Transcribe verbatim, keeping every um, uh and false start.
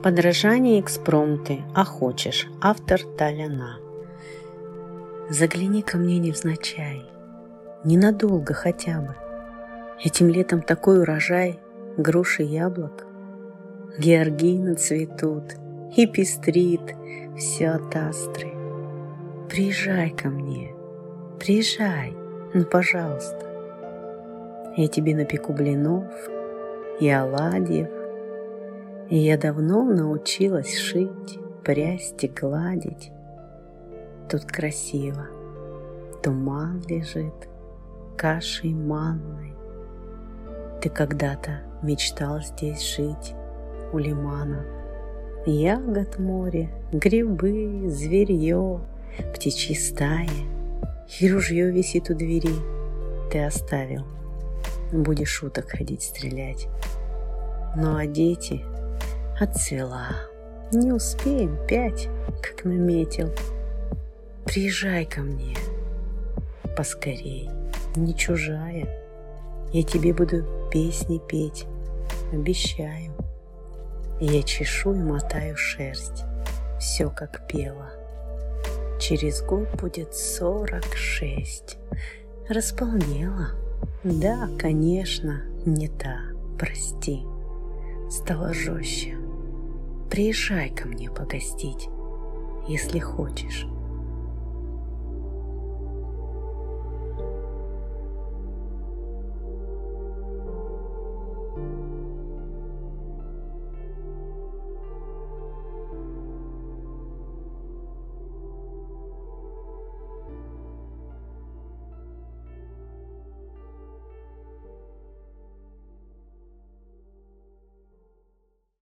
Подражание экспромты, а хочешь, автор Таляна. Загляни ко мне невзначай, ненадолго хотя бы. Этим летом такой урожай груш и яблок. Георгины цветут и пестрит все от астры. Приезжай ко мне, приезжай, ну пожалуйста. Я тебе напеку блинов и оладьев. И я давно научилась шить, прясть и гладить. Тут красиво, туман лежит, кашей манной. Ты когда-то мечтал здесь жить, у лимана. Ягод море, грибы, зверье, птичьи стаи. И ружье висит у двери, ты оставил. Будешь шуток ходить стрелять. Ну а дети... Отцвела, не успеем пять, как наметил. Приезжай ко мне, поскорей, не чужая. Я тебе буду песни петь, обещаю. Я чешу и мотаю шерсть, все как пела. Через год будет сорок шесть. Располнела, да, конечно, не та, прости. Стала жестче. Приезжай ко мне погостить, если хочешь.